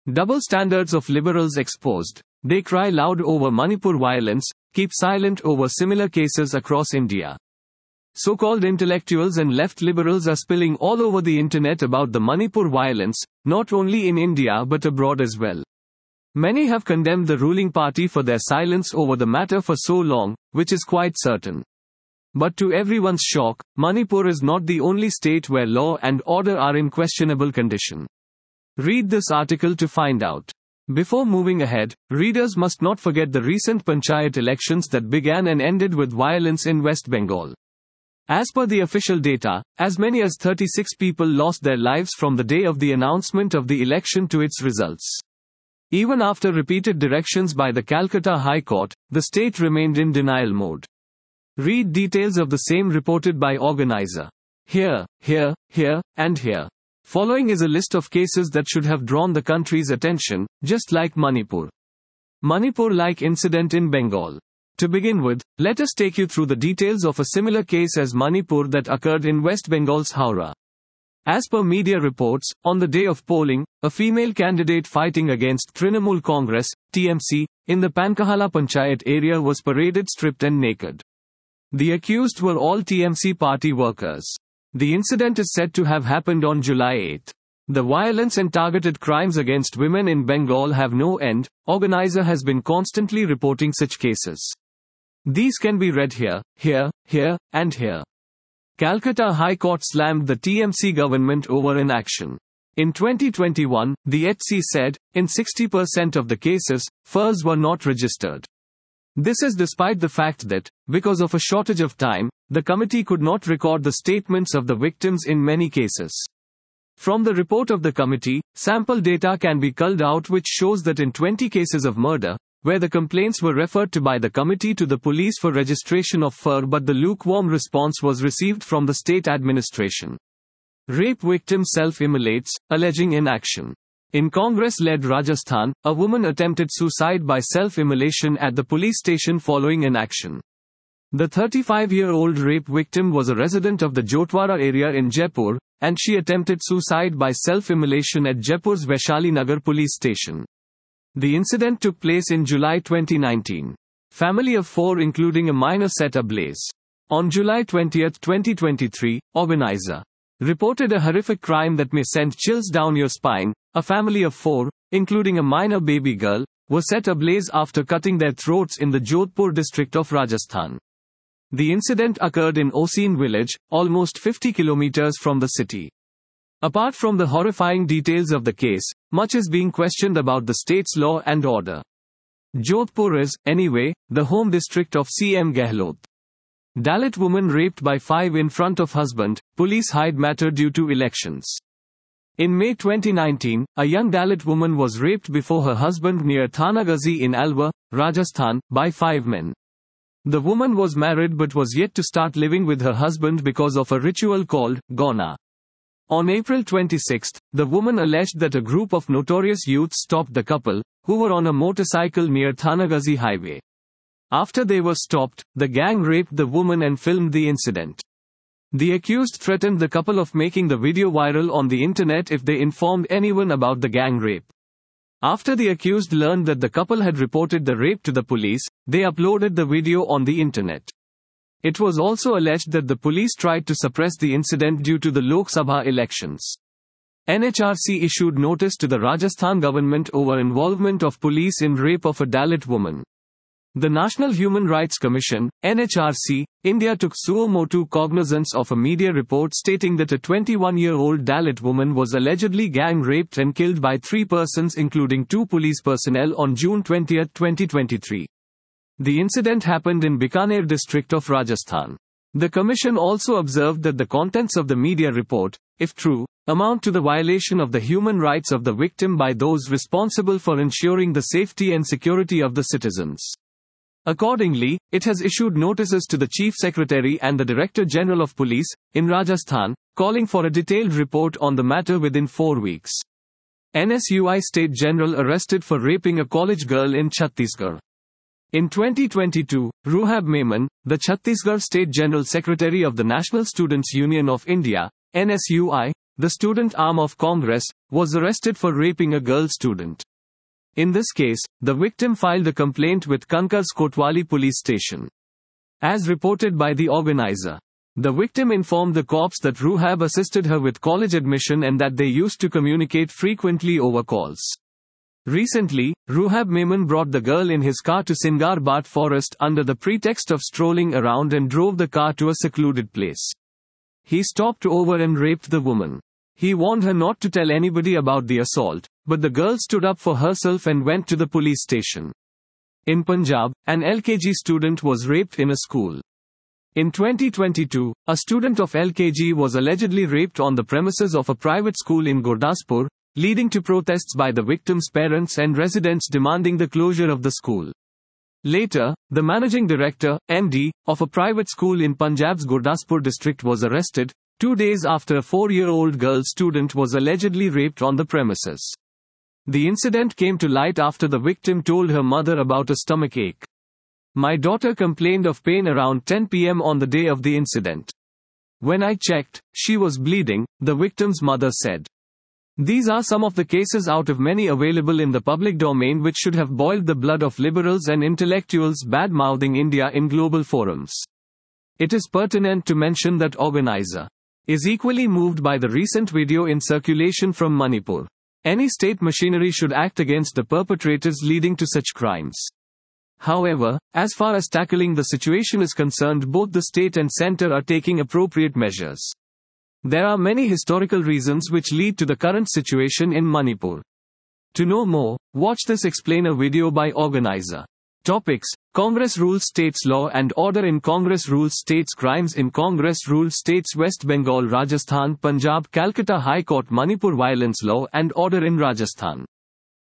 Double standards of liberals exposed. They cry loud over Manipur violence, keep silent over similar cases across India. So-called intellectuals and left liberals are spilling all over the internet about the Manipur violence, not only in India but abroad as well. Many have condemned the ruling party for their silence over the matter for so long, which is quite certain. But to everyone's shock, Manipur is not the only state where law and order are in questionable condition. Read this article to find out. Before moving ahead, readers must not forget the recent panchayat elections that began and ended with violence in West Bengal. As per the official data, as many as 36 people lost their lives from the day of the announcement of the election to its results. Even after repeated directions by the Calcutta High Court, the state remained in denial mode. Read details of the same reported by organizer. Here, and here. Following is a list of cases that should have drawn the country's attention, just like Manipur. Manipur-like incident in Bengal. To begin with, let us take you through the details of a similar case as Manipur that occurred in West Bengal's Howrah. As per media reports, on the day of polling, a female candidate fighting against Trinamool Congress, TMC, in the Pankahala Panchayat area was paraded stripped and naked. The accused were all TMC party workers. The incident is said to have happened on July 8. The violence and targeted crimes against women in Bengal have no end. Organizer has been constantly reporting such cases. These can be read here, and here. Calcutta High Court slammed the TMC government over inaction. In 2021, the HC said, in 60% of the cases, FIRs were not registered. This is despite the fact that, because of a shortage of time, the committee could not record the statements of the victims in many cases. From the report of the committee, sample data can be culled out which shows that in 20 cases of murder, where the complaints were referred to by the committee to the police for registration of FIR but the lukewarm response was received from the state administration. Rape victim self-immolates, alleging inaction. In Congress-led Rajasthan, a woman attempted suicide by self-immolation at the police station following inaction. The 35-year-old rape victim was a resident of the Jotwara area in Jaipur, and she attempted suicide by self-immolation at Jaipur's Vaishali Nagar police station. The incident took place in July 2019. Family of 4 including a minor set ablaze. On July 20, 2023, organizer reported a horrific crime that may send chills down your spine. A family of 4, including a minor baby girl, were set ablaze after cutting their throats in the Jodhpur district of Rajasthan. The incident occurred in Osin village, almost 50 kilometers from the city. Apart from the horrifying details of the case, much is being questioned about the state's law and order. Jodhpur is, anyway, the home district of CM Gehlot. Dalit woman raped by 5 in front of husband, police hide matter due to elections. In May 2019, a young Dalit woman was raped before her husband near Thanagazi in Alwar, Rajasthan, by 5 men. The woman was married but was yet to start living with her husband because of a ritual called Gauna. On April 26, the woman alleged that a group of notorious youths stopped the couple, who were on a motorcycle near Thanagazi highway. After they were stopped, the gang raped the woman and filmed the incident. The accused threatened the couple of making the video viral on the internet if they informed anyone about the gang rape. After the accused learned that the couple had reported the rape to the police, they uploaded the video on the internet. It was also alleged that the police tried to suppress the incident due to the Lok Sabha elections. NHRC issued notice to the Rajasthan government over involvement of police in rape of a Dalit woman. The National Human Rights Commission, NHRC, India took suo motu cognizance of a media report stating that a 21-year-old Dalit woman was allegedly gang raped and killed by 3 persons including 2 police personnel on June 20, 2023. The incident happened in Bikaner district of Rajasthan. The commission also observed that the contents of the media report, if true, amount to the violation of the human rights of the victim by those responsible for ensuring the safety and security of the citizens. Accordingly, it has issued notices to the Chief Secretary and the Director General of Police, in Rajasthan, calling for a detailed report on the matter within 4 weeks. NSUI State General arrested for raping a college girl in Chhattisgarh. In 2022, Ruhab Memon, the Chhattisgarh State General Secretary of the National Students Union of India, NSUI, the student arm of Congress, was arrested for raping a girl student. In this case, the victim filed a complaint with Kankar's Kotwali police station. As reported by the organizer, the victim informed the cops that Ruhab assisted her with college admission and that they used to communicate frequently over calls. Recently, Ruhab Memon brought the girl in his car to Singar Bhat forest under the pretext of strolling around and drove the car to a secluded place. He stopped over and raped the woman. He warned her not to tell anybody about the assault, but the girl stood up for herself and went to the police station. In Punjab, an LKG student was raped in a school. In 2022, a student of LKG was allegedly raped on the premises of a private school in Gurdaspur, leading to protests by the victim's parents and residents demanding the closure of the school. Later, the managing director, MD, of a private school in Punjab's Gurdaspur district was arrested, 2 days after a 4-year-old girl student was allegedly raped on the premises. The incident came to light after the victim told her mother about a stomach ache. My daughter complained of pain around 10 p.m. on the day of the incident. When I checked, she was bleeding, the victim's mother said. These are some of the cases out of many available in the public domain which should have boiled the blood of liberals and intellectuals bad-mouthing India in global forums. It is pertinent to mention that organizer is equally moved by the recent video in circulation from Manipur. Any state machinery should act against the perpetrators leading to such crimes. However, as far as tackling the situation is concerned, both the state and center are taking appropriate measures. There are many historical reasons which lead to the current situation in Manipur. To know more, watch this explainer video by organizer. Topics: Congress rules states law and order in Congress rules states crimes in Congress rules states West Bengal Rajasthan Punjab Calcutta High Court Manipur violence law and order in Rajasthan.